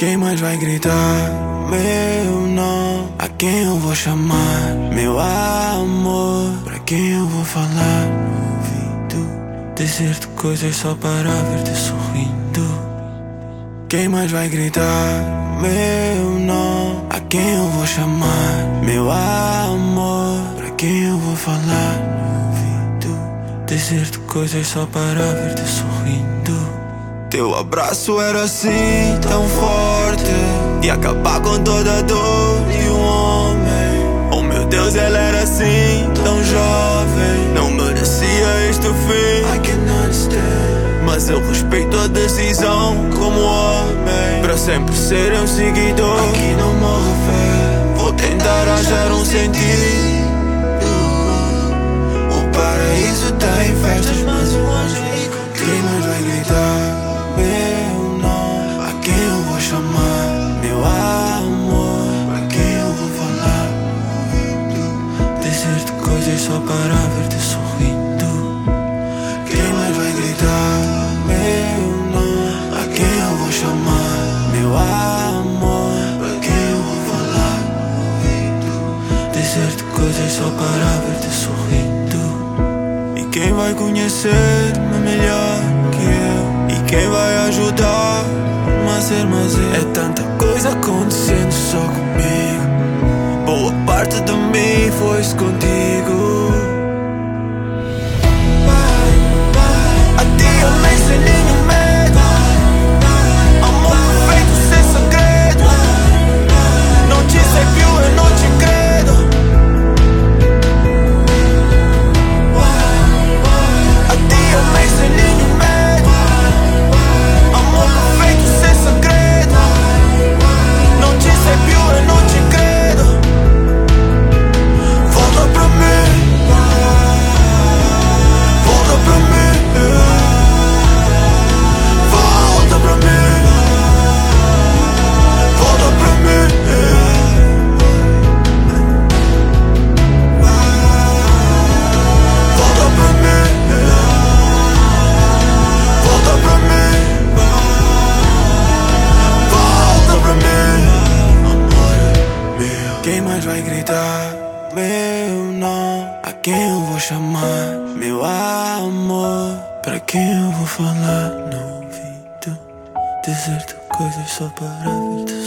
Quem mais vai gritar meu nome? A quem eu vou chamar? Meu amor, pra quem eu vou falar no ouvido? Dizer-te coisas só para ver-te sorrindo. Quem mais vai gritar meu nome? A quem eu vou chamar? Meu amor, pra quem eu vou falar no ouvido? Dizer-te coisas só para ver-te sorrindo. Teu abraço era assim tão forte, e acabar com toda a dor de um homem. Oh meu Deus, ela era assim tão jovem, não merecia este fim. I can understand, mas eu respeito a decisão como homem. Para sempre ser um seguidor, aqui não morre fé. Vou tentar achar um sentido. O paraíso tem festas, mas o anjo é contigo. Quem mais vai gritar meu nome? A quem eu vou chamar? Meu amor, pra quem eu vou falar? Dizer-te coisas só para ver-te sorrindo. Quem mais vai gritar meu nome? A quem eu vou chamar? Meu amor, pra quem eu vou falar? Dizer-te coisas só para ver-te sorrindo. E quem vai conhecer-me melhor que eu? E quem vai ajudar-me a ser mais eu? É tanta coisa acontecendo só comigo. Boa parte de mim foi-se contigo. A ti eu nem sei nenhum medo. Amor perfeito sem segredo. Não te sei più e não te credo. A ti eu nem sei nenhum medo. Amor perfeito sem segredo. Não te sei più e não te credo. Volta pra mim. Volta pra mim. Volta pra mim. Volta pra mim. Volta pra mim. Volta pra mim. Volta pra mim. Amor meu. Quem mais vai gritar meu nome? A quem eu vou chamar? Meu amor, pra quem eu vou falar no ouvido? Dizer-te coisas só para ver-te